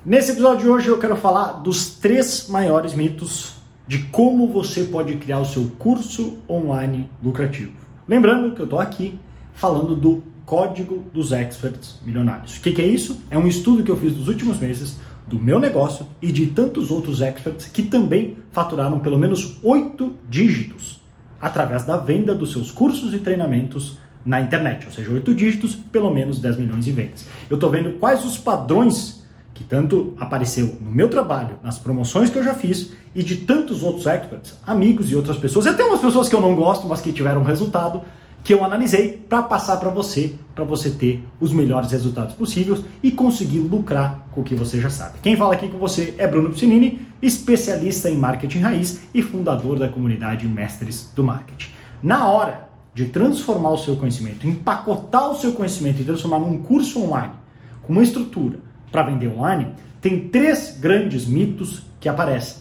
Nesse episódio de hoje eu quero falar dos 3 maiores mitos de como você pode criar o seu curso online lucrativo. Lembrando que eu estou aqui falando do Código dos Experts Milionários. O que é isso? É um estudo que eu fiz nos últimos meses do meu negócio e de tantos outros experts que também faturaram pelo menos 8 dígitos através da venda dos seus cursos e treinamentos na internet. Ou seja, 8 dígitos, pelo menos 10 milhões em vendas. Eu estou vendo quais os padrões que tanto apareceu no meu trabalho, nas promoções que eu já fiz e de tantos outros experts, amigos e outras pessoas, e até umas pessoas que eu não gosto, mas que tiveram resultado, que eu analisei para passar para você ter os melhores resultados possíveis e conseguir lucrar com o que você já sabe. Quem fala aqui com você é Bruno Piscinini, especialista em marketing raiz e fundador da comunidade Mestres do Marketing. Na hora de transformar o seu conhecimento, empacotar o seu conhecimento e transformar num curso online, com uma estrutura para vender online, tem 3 grandes mitos que aparecem.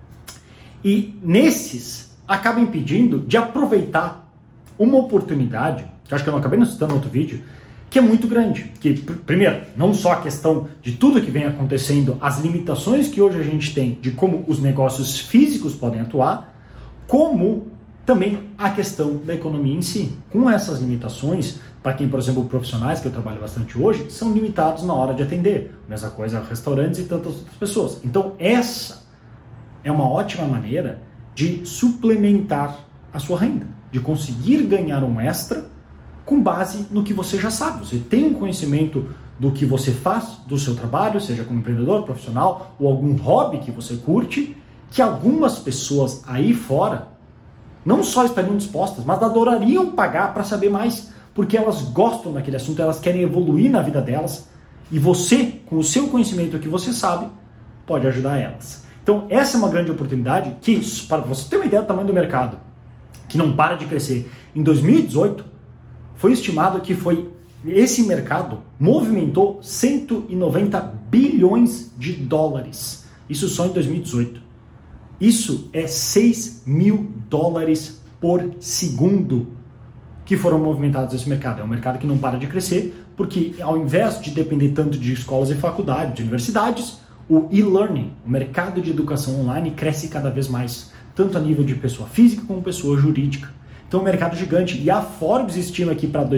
E nesses, acaba impedindo de aproveitar uma oportunidade, que acho que eu não acabei não citando no outro vídeo, que é muito grande. Que, primeiro, não só a questão de tudo que vem acontecendo, as limitações que hoje a gente tem de como os negócios físicos podem atuar, como também a questão da economia em si. Com essas limitações, para quem, por exemplo, profissionais, que eu trabalho bastante hoje, são limitados na hora de atender. Mesma coisa, restaurantes e tantas outras pessoas. Então, essa é uma ótima maneira de suplementar a sua renda, de conseguir ganhar um extra com base no que você já sabe. Você tem um conhecimento do que você faz, do seu trabalho, seja como empreendedor, profissional, ou algum hobby que você curte, que algumas pessoas aí fora não só estariam dispostas, mas adorariam pagar para saber mais, porque elas gostam daquele assunto, elas querem evoluir na vida delas, e você, com o seu conhecimento que você sabe, pode ajudar elas. Então, essa é uma grande oportunidade que, para você ter uma ideia do tamanho do mercado, que não para de crescer, em 2018, foi estimado que esse mercado movimentou 190 bilhões de dólares. Isso só em 2018. Isso é 6 mil dólares por segundo que foram movimentados nesse mercado. É um mercado que não para de crescer, porque ao invés de depender tanto de escolas e faculdades, de universidades, o e-learning, o mercado de educação online, cresce cada vez mais, tanto a nível de pessoa física como pessoa jurídica. Então é um mercado gigante. E a Forbes estima que para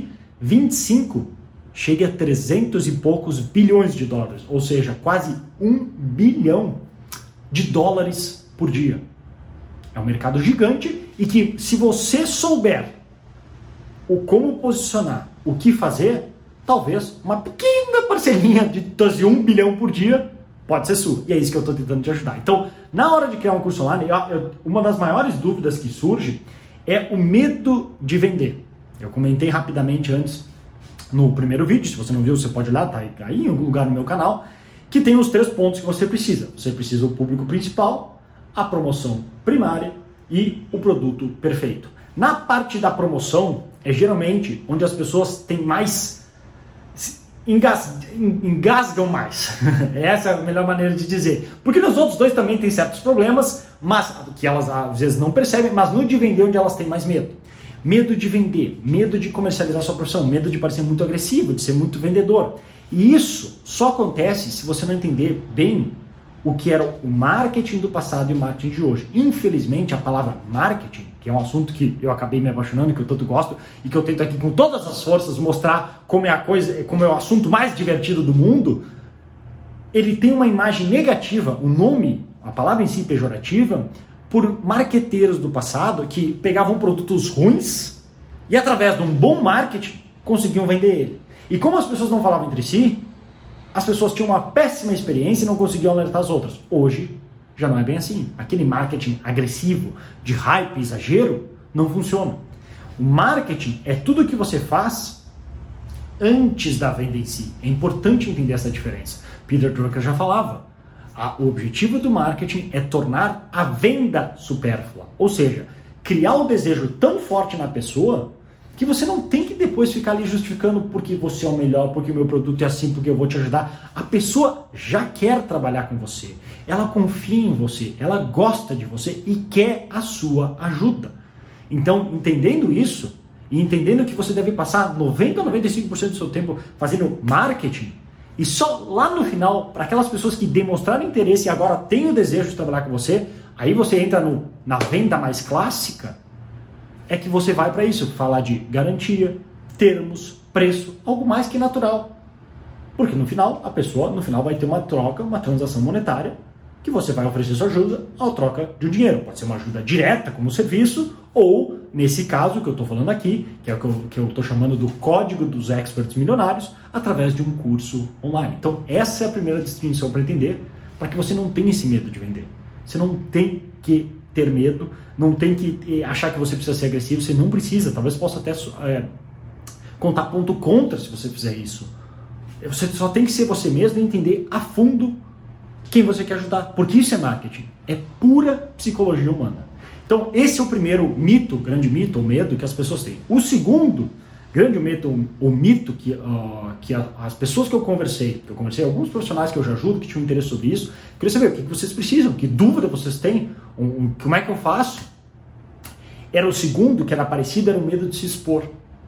2025 chegue a 300 e poucos bilhões de dólares, ou seja, quase 1 bilhão de dólares por dia. É um mercado gigante e que, se você souber o como posicionar, o que fazer, talvez uma pequena parcelinha de 1 bilhão por dia pode ser sua. E é isso que eu estou tentando te ajudar. Então, na hora de criar um curso online, uma das maiores dúvidas que surge é o medo de vender. Eu comentei rapidamente antes no primeiro vídeo, se você não viu, você pode olhar, tá aí em algum lugar no meu canal, que tem os 3 pontos que você precisa. Você precisa do público principal, a promoção primária e o produto perfeito. Na parte da promoção, é geralmente onde as pessoas têm mais, engasgam mais. Essa é a melhor maneira de dizer. Porque nos outros 2 também tem certos problemas, mas que elas às vezes não percebem, mas no de vender onde elas têm mais medo. Medo de vender, medo de comercializar sua profissão, medo de parecer muito agressivo, de ser muito vendedor. E isso só acontece se você não entender bem o que era o marketing do passado e o marketing de hoje. Infelizmente, a palavra marketing, que é um assunto que eu acabei me apaixonando, que eu tanto gosto, e que eu tento aqui com todas as forças mostrar como é o assunto mais divertido do mundo, ele tem uma imagem negativa, o nome, a palavra em si pejorativa, por marqueteiros do passado que pegavam produtos ruins e, através de um bom marketing, conseguiam vender ele. E como as pessoas não falavam entre si, as pessoas tinham uma péssima experiência e não conseguiam alertar as outras. Hoje, já não é bem assim. Aquele marketing agressivo, de hype, exagero, não funciona. O marketing é tudo o que você faz antes da venda em si. É importante entender essa diferença. Peter Drucker já falava. O objetivo do marketing é tornar a venda supérflua. Ou seja, criar o desejo tão forte na pessoa que você não tem que depois ficar ali justificando porque você é o melhor, porque o meu produto é assim, porque eu vou te ajudar. A pessoa já quer trabalhar com você, ela confia em você, ela gosta de você e quer a sua ajuda. Então, entendendo isso e entendendo que você deve passar 90% a 95% do seu tempo fazendo marketing, E só lá no final, para aquelas pessoas que demonstraram interesse e agora têm o desejo de trabalhar com você, aí você entra na venda mais clássica, é que você vai para isso, falar de garantia, termos, preço, algo mais que natural. Porque no final, a pessoa vai ter uma troca, uma transação monetária, que você vai oferecer sua ajuda ao troca de um dinheiro. Pode ser uma ajuda direta como serviço, ou, nesse caso que eu estou falando aqui, que é o que eu estou chamando do código dos experts milionários, através de um curso online. Então, essa é a primeira distinção para entender, para que você não tenha esse medo de vender. Você não tem que ter medo, não tem que achar que você precisa ser agressivo, você não precisa. Talvez possa até contar ponto contra se você fizer isso. Você só tem que ser você mesmo e entender a fundo quem você quer ajudar, porque isso é marketing, é pura psicologia humana. Então esse é o primeiro mito, grande mito ou medo que as pessoas têm. O segundo grande mito ou mito que as pessoas que eu conversei, alguns profissionais que eu já ajudo, que tinham interesse sobre isso, queria saber o que vocês precisam, que dúvida vocês têm, como é que eu faço. Era o segundo, que era parecido, era o medo de se expor.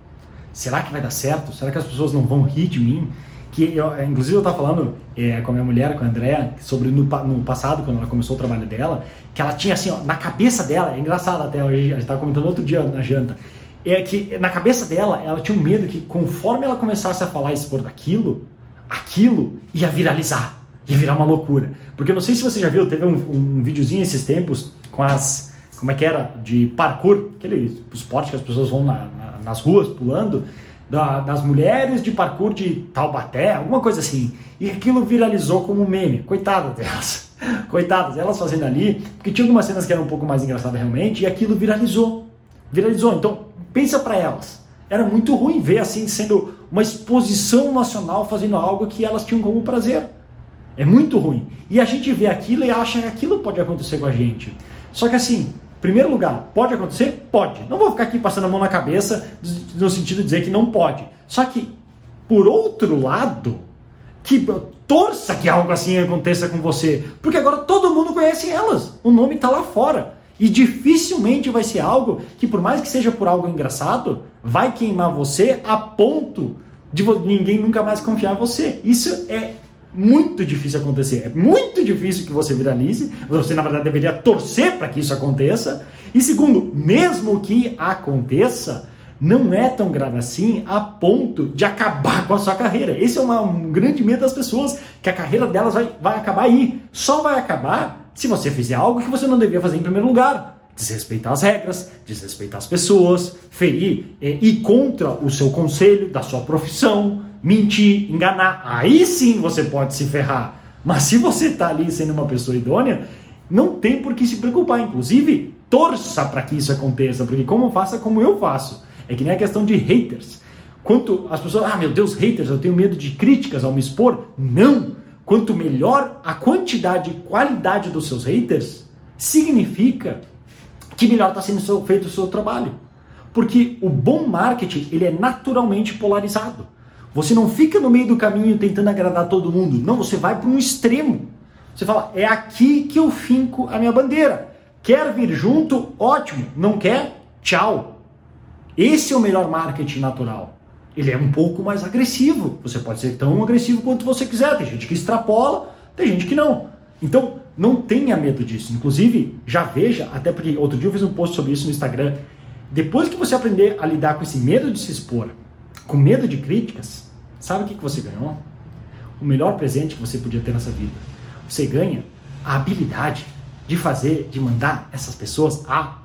Será que vai dar certo? Será que as pessoas não vão rir de mim? Inclusive eu estava falando com a minha mulher, com a Andrea, sobre no passado, quando ela começou o trabalho dela, que ela tinha assim, ó, na cabeça dela, é engraçado até hoje, a gente estava comentando outro dia na janta, é que na cabeça dela, ela tinha um medo que conforme ela começasse a falar e expor daquilo, aquilo ia viralizar, ia virar uma loucura. Porque eu não sei se você já viu, teve um videozinho esses tempos com como é que era, de parkour, aquele esporte que as pessoas vão nas ruas pulando, das mulheres de parkour de Taubaté, alguma coisa assim. E aquilo viralizou como meme. Coitadas delas. Coitadas, elas fazendo ali, porque tinha algumas cenas que eram um pouco mais engraçadas realmente, e aquilo viralizou. Então, pensa para elas. Era muito ruim ver assim, sendo uma exposição nacional, fazendo algo que elas tinham como prazer. É muito ruim. E a gente vê aquilo e acha que aquilo pode acontecer com a gente. Só que assim, em primeiro lugar, pode acontecer? Pode. Não vou ficar aqui passando a mão na cabeça no sentido de dizer que não pode. Só que, por outro lado, que torça que algo assim aconteça com você. Porque agora todo mundo conhece elas. O nome está lá fora. E dificilmente vai ser algo que, por mais que seja por algo engraçado, vai queimar você a ponto de ninguém nunca mais confiar em você. Isso é muito difícil acontecer. É muito difícil que você viralize. Você, na verdade, deveria torcer para que isso aconteça. E segundo, mesmo que aconteça, não é tão grave assim a ponto de acabar com a sua carreira. Esse é um grande medo das pessoas, que a carreira delas vai acabar aí. Só vai acabar se você fizer algo que você não devia fazer em primeiro lugar. Desrespeitar as regras, desrespeitar as pessoas, ferir, ir contra o seu conselho, da sua profissão, mentir, enganar. Aí sim você pode se ferrar. Mas se você está ali sendo uma pessoa idônea, não tem por que se preocupar. Inclusive, torça para que isso aconteça, porque faça como eu faço. É que nem a questão de haters. Quanto as pessoas, meu Deus, haters, eu tenho medo de críticas ao me expor. Não! Quanto melhor a quantidade e qualidade dos seus haters, significa que melhor está sendo feito o seu trabalho. Porque o bom marketing, ele é naturalmente polarizado. Você não fica no meio do caminho tentando agradar todo mundo. Não, você vai para um extremo. Você fala, é aqui que eu finco a minha bandeira. Quer vir junto? Ótimo. Não quer? Tchau. Esse é o melhor marketing natural. Ele é um pouco mais agressivo. Você pode ser tão agressivo quanto você quiser. Tem gente que extrapola, tem gente que não. Então, não tenha medo disso. Inclusive, já veja, até porque outro dia eu fiz um post sobre isso no Instagram. Depois que você aprender a lidar com esse medo de se expor, com medo de críticas, sabe o que você ganhou? O melhor presente que você podia ter nessa vida. Você ganha a habilidade de mandar essas pessoas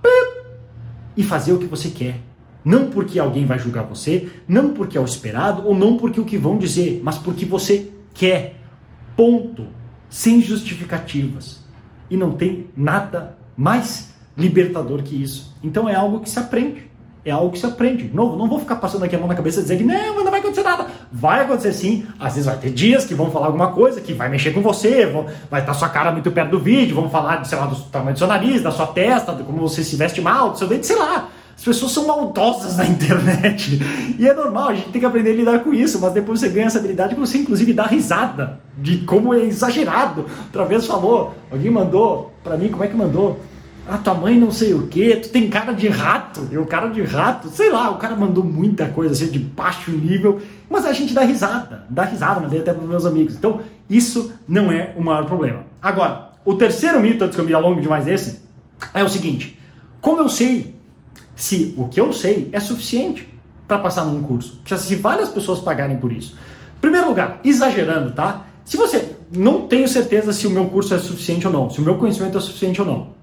e fazer o que você quer. Não porque alguém vai julgar você, não porque é o esperado, ou não porque o que vão dizer, mas porque você quer. Ponto. Sem justificativas. E não tem nada mais libertador que isso. Então é algo que se aprende. É algo que se aprende. Não vou ficar passando aqui a mão na cabeça e dizer que não vai acontecer nada. Vai acontecer sim. Às vezes vai ter dias que vão falar alguma coisa que vai mexer com você, vai estar sua cara muito perto do vídeo, vão falar, sei lá, do tamanho do seu nariz, da sua testa, de como você se veste mal, do seu dente, sei lá. As pessoas são maldosas na internet. E é normal, a gente tem que aprender a lidar com isso, mas depois você ganha essa habilidade que você inclusive dá risada de como é exagerado. Outra vez alguém mandou pra mim, como é que mandou? a tua mãe não sei o que, tu tem cara de rato, eu cara de rato, sei lá, o cara mandou muita coisa assim de baixo nível, mas a gente dá risada, mandei até para os meus amigos. Então, isso não é o maior problema. Agora, o terceiro mito, antes que eu me alongue demais desse, é o seguinte: como eu sei se o que eu sei é suficiente para passar num curso? Se várias pessoas pagarem por isso. Em primeiro lugar, exagerando, tá? Se você não tenho certeza se o meu curso é suficiente ou não, se o meu conhecimento é suficiente ou não.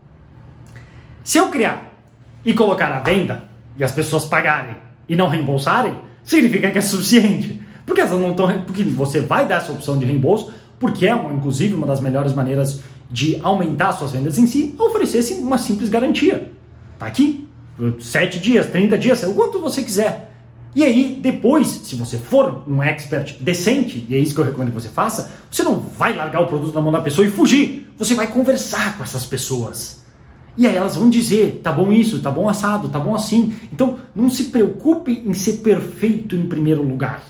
Se eu criar e colocar à venda e as pessoas pagarem e não reembolsarem, significa que é suficiente. Porque elas não estão, porque você vai dar essa opção de reembolso, porque é inclusive uma das melhores maneiras de aumentar suas vendas em si, oferecer uma simples garantia. Tá aqui, 7 dias, 30 dias, o quanto você quiser. E aí, depois, se você for um expert decente, e é isso que eu recomendo que você faça, você não vai largar o produto na mão da pessoa e fugir. Você vai conversar com essas pessoas. E aí elas vão dizer, tá bom isso, tá bom assado, tá bom assim. Então, não se preocupe em ser perfeito em primeiro lugar.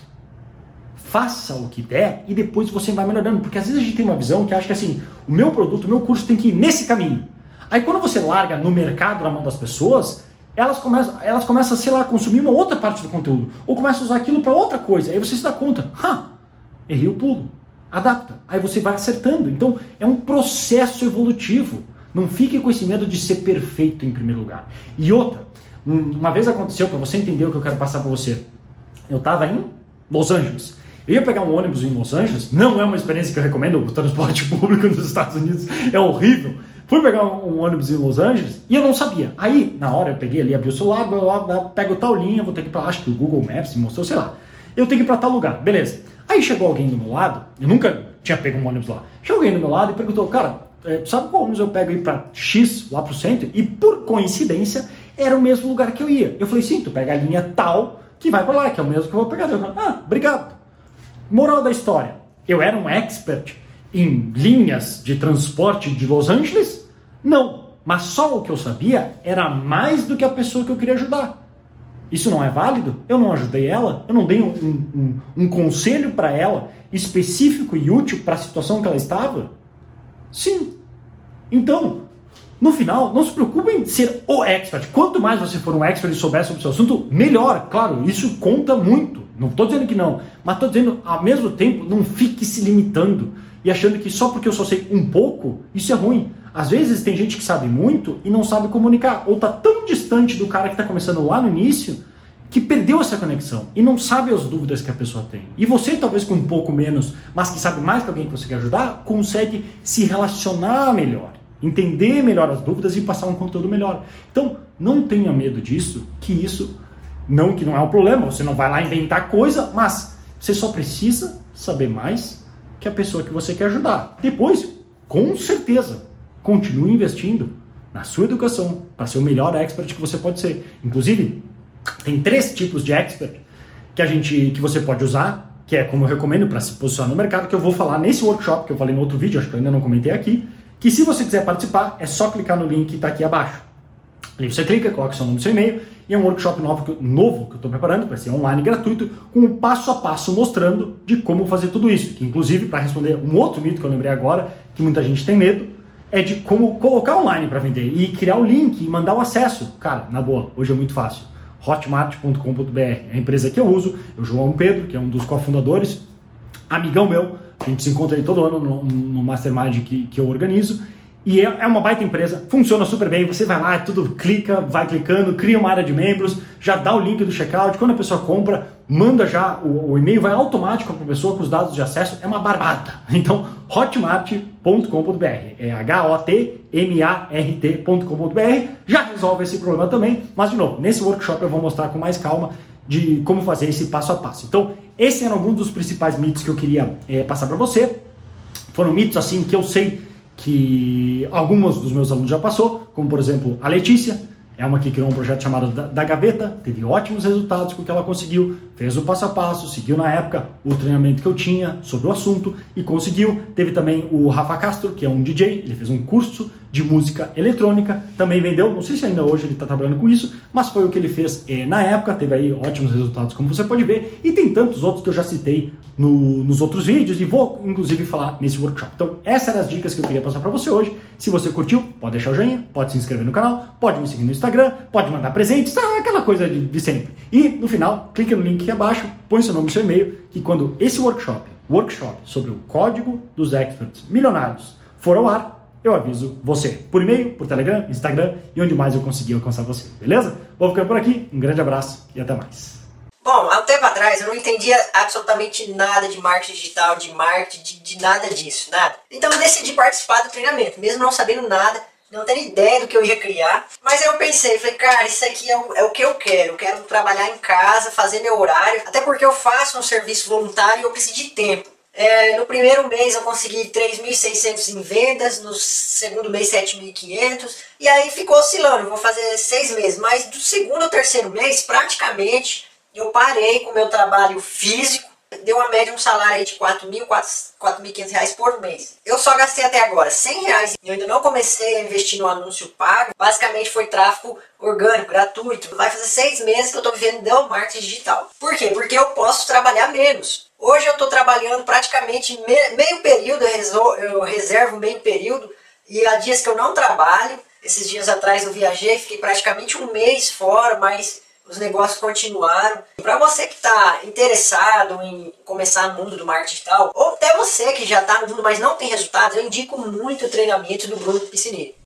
Faça o que der e depois você vai melhorando. Porque às vezes a gente tem uma visão que acha que assim, o meu produto, o meu curso tem que ir nesse caminho. Aí quando você larga no mercado na mão das pessoas, elas começam, sei lá, a consumir uma outra parte do conteúdo. Ou começam a usar aquilo para outra coisa. Aí você se dá conta, errei o pulo. Adapta. Aí você vai acertando. Então, é um processo evolutivo. Não fique com esse medo de ser perfeito em primeiro lugar. E outra, uma vez aconteceu, para você entender o que eu quero passar para você. Eu estava em Los Angeles. Eu ia pegar um ônibus em Los Angeles. Não é uma experiência que eu recomendo. O transporte público nos Estados Unidos é horrível. Fui pegar um ônibus em Los Angeles e eu não sabia. Aí, na hora, eu peguei ali, abri o celular, pego tal linha, vou ter que ir para, acho que o Google Maps me mostrou, sei lá. Eu tenho que ir para tal lugar, beleza. Aí chegou alguém do meu lado, eu nunca tinha pego um ônibus lá. Chegou alguém do meu lado e perguntou, cara, sabe qual ônibus eu pego aí para X, lá pro centro? E por coincidência, era o mesmo lugar que eu ia. Eu falei, sim, tu pega a linha tal que vai para lá, que é o mesmo que eu vou pegar. Eu falei, obrigado. Moral da história, eu era um expert em linhas de transporte de Los Angeles? Não, mas só o que eu sabia era mais do que a pessoa que eu queria ajudar. Isso não é válido? Eu não ajudei ela? Eu não dei um conselho para ela específico e útil para a situação que ela estava? Sim. Então, no final, não se preocupe em ser o expert. Quanto mais você for um expert e souber sobre o seu assunto, melhor. Claro, isso conta muito. Não estou dizendo que não, mas estou dizendo, ao mesmo tempo, não fique se limitando e achando que só porque eu só sei um pouco, isso é ruim. Às vezes tem gente que sabe muito e não sabe comunicar, ou está tão distante do cara que está começando lá no início, que perdeu essa conexão e não sabe as dúvidas que a pessoa tem. E você, talvez com um pouco menos, mas que sabe mais que alguém que você quer ajudar, consegue se relacionar melhor, entender melhor as dúvidas e passar um conteúdo melhor. Então, não tenha medo disso, que não é um problema, você não vai lá inventar coisa, mas você só precisa saber mais que a pessoa que você quer ajudar. Depois, com certeza, continue investindo na sua educação para ser o melhor expert que você pode ser. Inclusive, tem 3 tipos de expert que você pode usar, que é como eu recomendo para se posicionar no mercado, que eu vou falar nesse workshop que eu falei no outro vídeo, acho que eu ainda não comentei aqui, que se você quiser participar, é só clicar no link que está aqui abaixo. Ali você clica, coloca seu nome e seu e-mail, e é um workshop novo que eu estou preparando, vai ser online gratuito, com um passo a passo mostrando de como fazer tudo isso. Que inclusive, para responder um outro mito que eu lembrei agora, que muita gente tem medo, é de como colocar online para vender e criar o link e mandar o acesso. Cara, na boa, hoje é muito fácil. Hotmart.com.br é a empresa que eu uso, o João Pedro, que é um dos cofundadores, amigão meu, a gente se encontra aí todo ano no Mastermind que eu organizo, e é uma baita empresa, funciona super bem, você vai lá, tudo vai clicando, cria uma área de membros, já dá o link do checkout, quando a pessoa compra, manda já, o e-mail vai automático para a pessoa com os dados de acesso, é uma barbada. Então, hotmart.com.br, é hotmart.com.br, já resolve esse problema também, mas de novo, nesse workshop eu vou mostrar com mais calma de como fazer esse passo a passo. Então, esse era algum dos principais mitos que eu queria passar para você. Foram mitos assim que eu sei que alguns dos meus alunos já passou, como por exemplo a Letícia, é uma que criou um projeto chamado da Gaveta, teve ótimos resultados com o que ela conseguiu, fez o passo a passo, seguiu na época o treinamento que eu tinha sobre o assunto e conseguiu. Teve também o Rafa Castro, que é um DJ, ele fez um curso de música eletrônica, também vendeu, não sei se ainda hoje ele está trabalhando com isso, mas foi o que ele fez na época, teve aí ótimos resultados, como você pode ver, e tem tantos outros que eu já citei nos outros vídeos e vou inclusive falar nesse workshop. Então essas eram as dicas que eu queria passar para você hoje. Se você curtiu, pode deixar o joinha, pode se inscrever no canal, pode me seguir no Instagram, pode mandar presentes, aquela coisa de sempre. E no final, clique no link aqui abaixo, põe seu nome e seu e-mail, que quando esse workshop sobre o código dos experts milionários for ao ar, eu aviso você, por e-mail, por Telegram, Instagram e onde mais eu conseguir alcançar você, beleza? Vou ficando por aqui, um grande abraço e até mais. Bom, há um tempo atrás eu não entendia absolutamente nada de marketing digital, de marketing, de nada disso, nada. Então eu decidi participar do treinamento, mesmo não sabendo nada, não tendo ideia do que eu ia criar. Mas aí eu pensei, falei, cara, isso aqui é o que eu quero trabalhar em casa, fazer meu horário, até porque eu faço um serviço voluntário e eu preciso de tempo. No primeiro mês eu consegui 3.600 em vendas, no segundo mês 7.500 e aí ficou oscilando, vou fazer 6 meses, mas do segundo ao terceiro mês praticamente eu parei com o meu trabalho físico, deu uma média um salário aí de R$4.500 por mês. Eu só gastei até agora R$100 e eu ainda não comecei a investir no anúncio pago, basicamente foi tráfego orgânico, gratuito. Vai fazer 6 meses que eu estou vivendo do marketing digital. Por quê? Porque eu posso trabalhar menos. Hoje eu estou trabalhando praticamente meio período, eu reservo meio período e há dias que eu não trabalho. Esses dias atrás eu viajei, fiquei praticamente um mês fora, mas os negócios continuaram. Para você que está interessado em começar no mundo do marketing digital, ou até você que já está no mundo, mas não tem resultados, eu indico muito o treinamento do Bruno Piscinini.